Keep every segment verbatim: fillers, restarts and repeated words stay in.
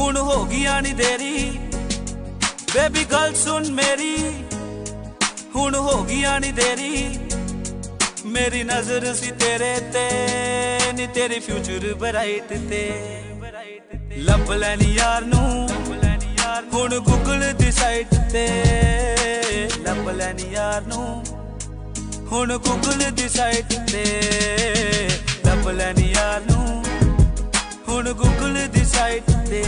हुण हो गया नी देरी बेबी गल सुन मेरी, हुण हो गया नी देरी। मेरी नजर सी तेरे ते नी तेरी फ्यूचर ब्राइट ते। लब लैनी यार नू हुण गूगल दी साइट ते। लब लैनी यार नू हुण गूगल दी साइट ते। लब लैनी यार नू हुण गूगल दी साइट ते।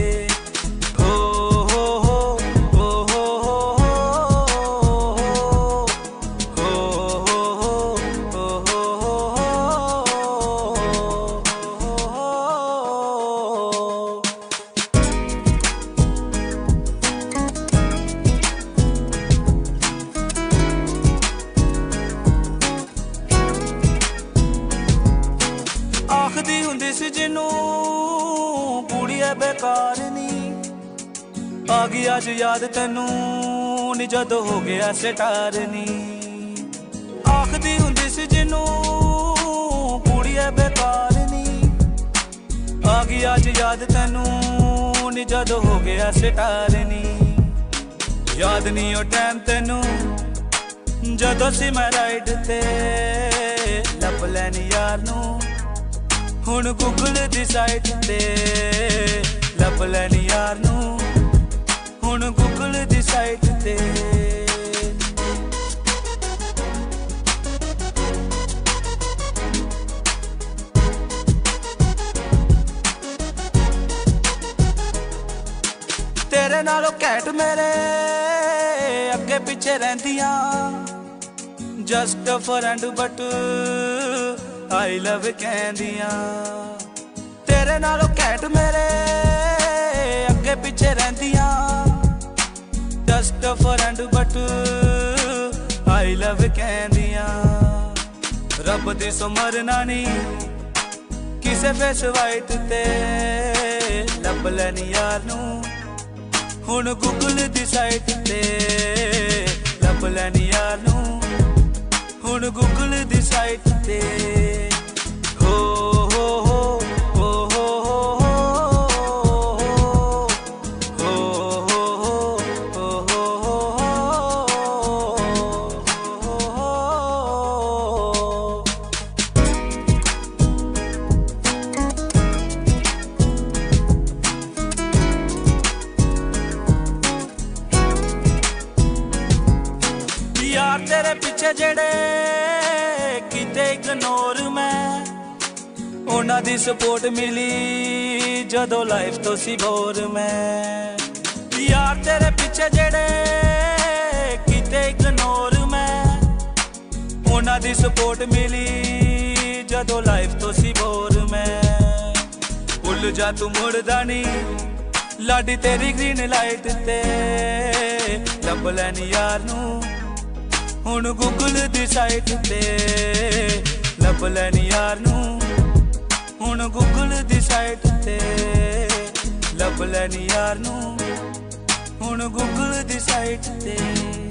आखदी हुंदी सी जिन्नू कुड़िए बेकार नी, आ गई अज याद तैनू नी जदों हो गया स्टार नी। आखदी हुंदी सी जिन्नू कुड़िए बेकार नी, आ गई अज याद तैनू नी जदों हो गया स्टार नी। याद नी ओ टाइम तैनू जदों सी मैं राइड ते। लब लैनी यार नू हुण गूगल दी साइट ते। लब लैनी यार नू हुण गूगल दी साइट ते। तेरे नालों कैट मेरे अगे पिछे रहिंदियां, just a friend but I love कहंदियां। तेरे नालों कैट मेरे अगे पिछे रहिंदियां, just a friend but I love कहंदियां। रब दी सुमर नानी किसे फेस वाइट ते। लब लैनी यार नू हुण गूगल दी साइट ते। लब लैनी यार नू हुण गूगल दी साइट ते। हो हो हो हो हो यार तेरे पिछे जेड़े किते इग्नोर मैं, उन्हां दी सपोर्ट मिली जदों लाइफ तो सी बोर मैं। यार तेरे पिछे जेड़े किते इग्नोर मैं, उन्हां दी सपोर्ट मिली जदों लाइफ तो सी बोर मैं। भुल जा तू मुड़दा नी लाडी तेरी ग्रीन लाइट ते। लब लैनी यार नू हुण गूगल दी साइट ते। लब लैनी यार नू हुण गूगल दी साइट ते। लब लैनी यार नू हुण गूगल दी साइट ते।